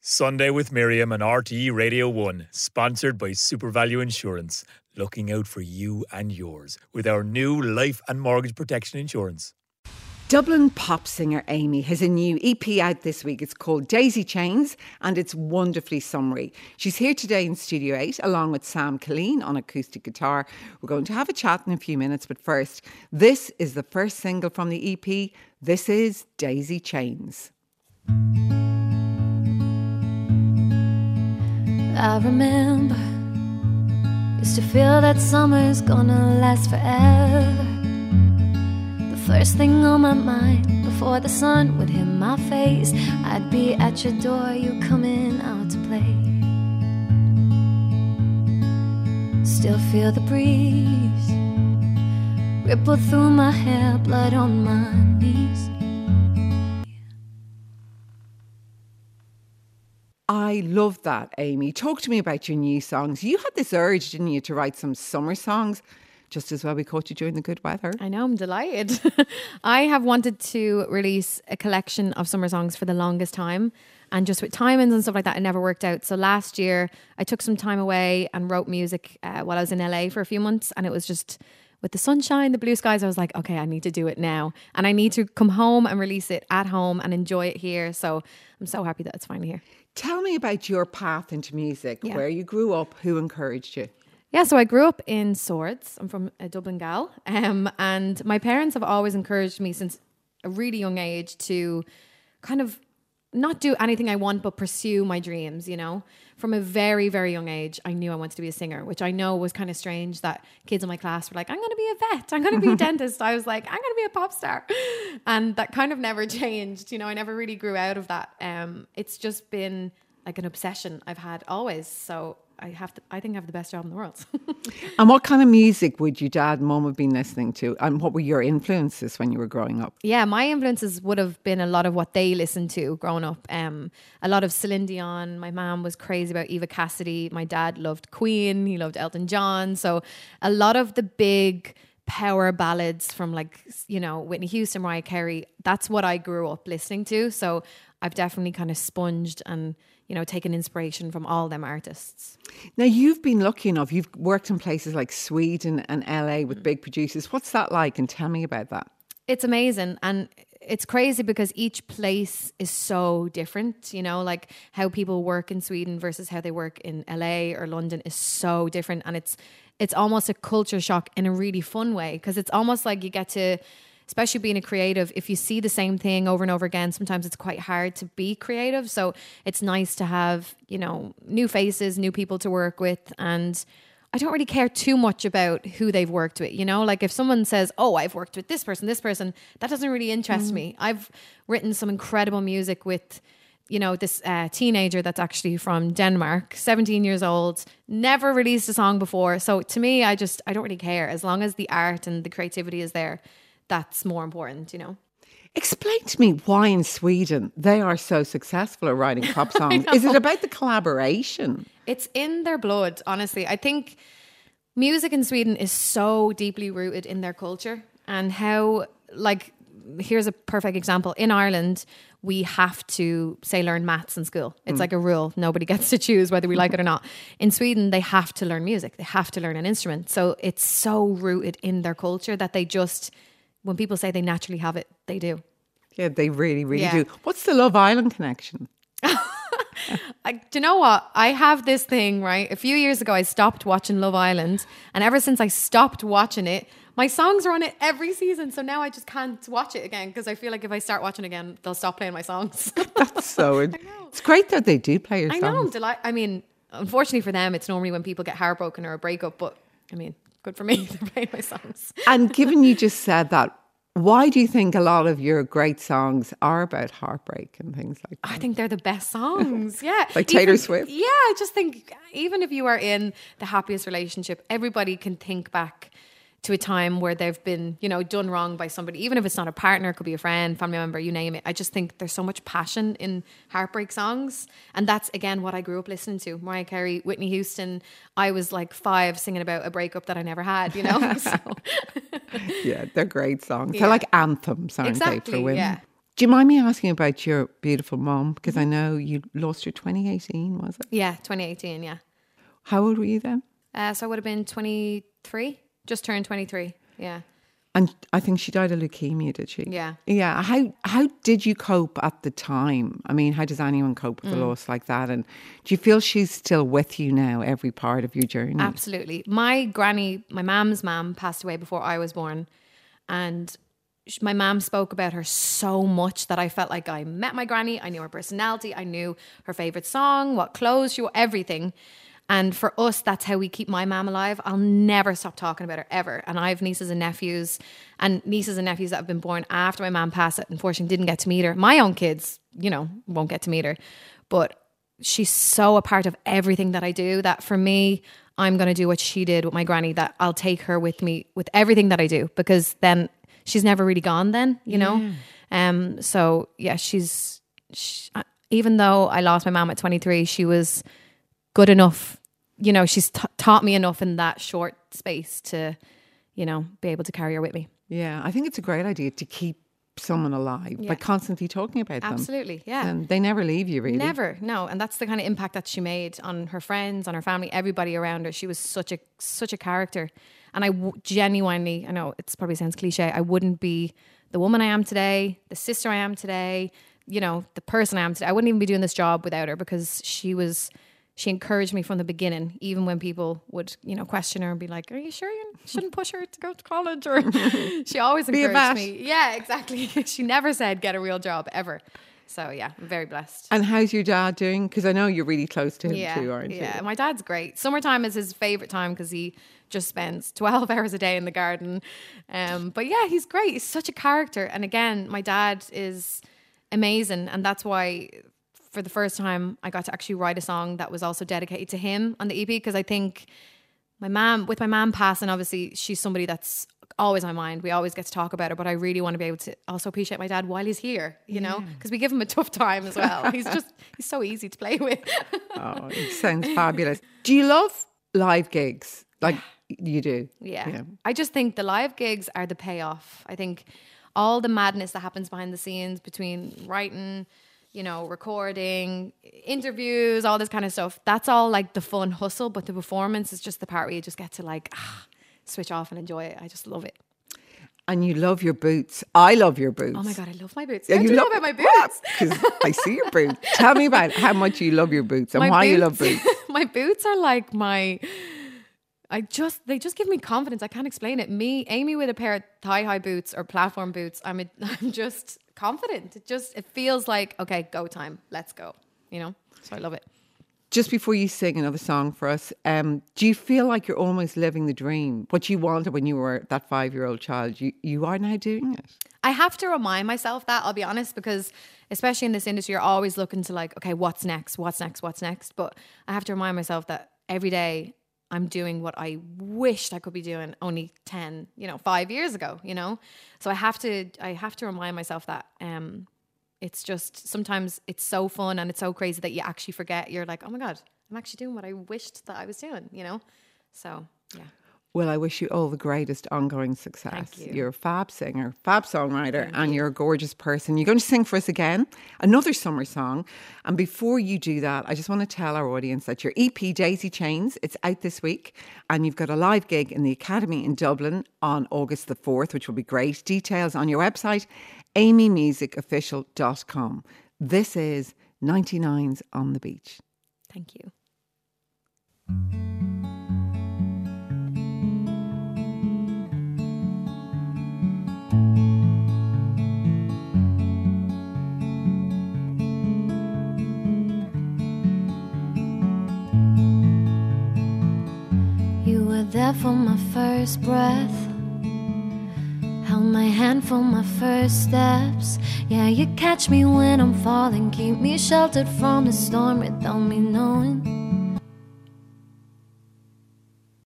Sunday with Miriam on RTE Radio 1, sponsored by SuperValue Insurance. Looking out for you and yours with our new life and mortgage protection insurance. Dublin pop singer Amy has a new EP out this week. It's called Daisy Chains and it's wonderfully summery. She's here today in Studio 8 along with Sam Killeen on acoustic guitar. We're going to have a chat in a few minutes, but first, this is the first single from the EP. This is Daisy Chains. I remember, used to feel that summer's gonna last forever. The first thing on my mind, before the sun would hit my face, I'd be at your door, you coming out to play. Still feel the breeze ripple through my hair, blood on my knees. I love that, Amy. Talk to me about your new songs. You had this urge, didn't you, to write some summer songs, just as well we caught you during the good weather. I know, I'm delighted. I have wanted to release a collection of summer songs for the longest time. And just with timings and stuff like that, it never worked out. So last year, I took some time away and wrote music while I was in LA for a few months. And it was just, with the sunshine, the blue skies, I was like, okay, I need to do it now. And I need to come home and release it at home and enjoy it here. So I'm so happy that it's finally here. Tell me about your path into music, where you grew up, who encouraged you? Yeah, so I grew up in Swords. I'm from a Dublin gal. And my parents have always encouraged me since a really young age to kind of not do anything I want, but pursue my dreams, you know. From a very, very young age, I knew I wanted to be a singer, which I know was kind of strange that kids in my class were like, I'm going to be a vet, I'm going to be a dentist. I was like, I'm going to be a pop star. And that kind of never changed. You know, I never really grew out of that. It's just been like an obsession I've had always. So I think I have the best job in the world. And what kind of music would your dad and mum have been listening to? And what were your influences when you were growing up? Yeah, my influences would have been a lot of what they listened to growing up. A lot of Celine Dion. My mom was crazy about Eva Cassidy. My dad loved Queen. He loved Elton John. So a lot of the big power ballads from, like, you know, Whitney Houston, Mariah Carey, that's what I grew up listening to. So I've definitely kind of sponged and, you know, taken inspiration from all them artists. Now, you've been lucky enough. You've worked in places like Sweden and LA with big producers. What's that like? And tell me about that. It's amazing. And it's crazy because each place is so different, you know, like how people work in Sweden versus how they work in LA or London is so different. And it's almost a culture shock in a really fun way, because it's almost like you get to, especially being a creative, if you see the same thing over and over again, sometimes it's quite hard to be creative. So it's nice to have, you know, new faces, new people to work with. And I don't really care too much about who they've worked with, you know, like if someone says, oh, I've worked with this person, that doesn't really interest me. I've written some incredible music with, you know, this teenager that's actually from Denmark, 17 years old, never released a song before. So to me, I don't really care. As long as the art and the creativity is there, that's more important, you know. Explain to me why in Sweden they are so successful at writing pop songs. Is it about the collaboration? It's in their blood, honestly. I think music in Sweden is so deeply rooted in their culture, and how, like, here's a perfect example. In Ireland, we have to, say, learn maths in school. It's like a rule. Nobody gets to choose whether we like it or not. In Sweden, they have to learn music. They have to learn an instrument. So it's so rooted in their culture that they just, when people say they naturally have it, they do. Yeah, they really, really do. What's the Love Island connection? Do you know what? I have this thing, right? A few years ago, I stopped watching Love Island. And ever since I stopped watching it, my songs are on it every season. So now I just can't watch it again, because I feel like if I start watching again, they'll stop playing my songs. That's so... It's great that they do play your songs. I know, I'm delighted. I mean, unfortunately for them, it's normally when people get heartbroken or a breakup. But, I mean, good for me. They're playing my songs. And given you just said that, why do you think a lot of your great songs are about heartbreak and things like that? I think they're the best songs. Yeah. Like Taylor Swift? Yeah, I just think even if you are in the happiest relationship, everybody can think back to a time where they've been, you know, done wrong by somebody, even if it's not a partner, it could be a friend, family member, you name it. I just think there's so much passion in heartbreak songs. And that's, again, what I grew up listening to. Mariah Carey, Whitney Houston. I was like 5 singing about a breakup that I never had, you know? So. Yeah, they're great songs. Yeah. They're like anthems, aren't they, for women? Yeah. Do you mind me asking about your beautiful mom? Because I know you lost her 2018, was it? Yeah, 2018, yeah. How old were you then? So I would have been 23, just turned 23, yeah. And I think she died of leukemia, did she? Yeah. Yeah. How did you cope at the time? I mean, how does anyone cope with a loss like that? And do you feel she's still with you now, every part of your journey? Absolutely. My granny, my mum's mum, passed away before I was born. And my mum spoke about her so much that I felt like I met my granny. I knew her personality. I knew her favourite song, what clothes she wore, everything. And for us, that's how we keep my mum alive. I'll never stop talking about her, ever. And I have nieces and nephews that have been born after my mum passed. Unfortunately, didn't get to meet her. My own kids, won't get to meet her. But she's so a part of everything that I do that for me, I'm going to do what she did with my granny, that I'll take her with me with everything that I do, because then she's never really gone then, you know? So yeah, even though I lost my mum at 23, she was good enough, she's taught me enough in that short space to, be able to carry her with me. Yeah, I think it's a great idea to keep someone alive by constantly talking about them. Absolutely, yeah. And they never leave you, really. Never, no. And that's the kind of impact that she made on her friends, on her family, everybody around her. She was such a character. And I genuinely, I know it probably sounds cliche, I wouldn't be the woman I am today, the sister I am today, the person I am today. I wouldn't even be doing this job without her, because she encouraged me from the beginning, even when people would, question her and be like, are you sure you shouldn't push her to go to college? Or she always encouraged me. Yeah, exactly. She never said, get a real job, ever. So yeah, I'm very blessed. And how's your dad doing? Because I know you're really close to him too, aren't you? Yeah, my dad's great. Summertime is his favourite time because he just spends 12 hours a day in the garden. But yeah, he's great. He's such a character. And again, my dad is amazing. And that's why for the first time I got to actually write a song that was also dedicated to him on the EP, because I think my mom passing, obviously she's somebody that's always on my mind. We always get to talk about her, but I really want to be able to also appreciate my dad while he's here, know, because we give him a tough time as well. He's so easy to play with. Oh, it sounds fabulous. Do you love live gigs? Like you do? Yeah. I just think the live gigs are the payoff. I think all the madness that happens behind the scenes between writing, recording, interviews, all this kind of stuff, that's all like the fun hustle, but the performance is just the part where you just get to switch off and enjoy it. I just love it. And you love your boots. I love your boots. Oh my God, I love my boots. Yeah, How do you know about my boots? Because I see your boots. Tell me about how much you love your boots and why you love boots. My boots are like they just give me confidence. I can't explain it. Amy with a pair of thigh-high boots or platform boots, I'm just confident. It feels like, okay, go time. Let's go. So I love it. Just before you sing another song for us, do you feel like you're almost living the dream? What you wanted when you were that 5-year-old child, you are now doing it? I have to remind myself that, I'll be honest, because especially in this industry, you're always looking to okay, what's next? But I have to remind myself that every day I'm doing what I wished I could be doing only 5 years ago, So I have to remind myself that it's just, sometimes it's so fun and it's so crazy that you actually forget. You're like, oh my God, I'm actually doing what I wished that I was doing, So, yeah. Well, I wish you all the greatest ongoing success. Thank you. You're a fab singer, fab songwriter, and you're a gorgeous person. You're going to sing for us again, another summer song. And before you do that, I just want to tell our audience that your EP, Daisy Chains, it's out this week. And you've got a live gig in the Academy in Dublin on August the 4th, which will be great. Details on your website, amymusicofficial.com. This is 99's on the Beach. Thank you. You were there for my first breath, held my hand for my first steps. Yeah, you catch me when I'm falling, keep me sheltered from the storm without me knowing.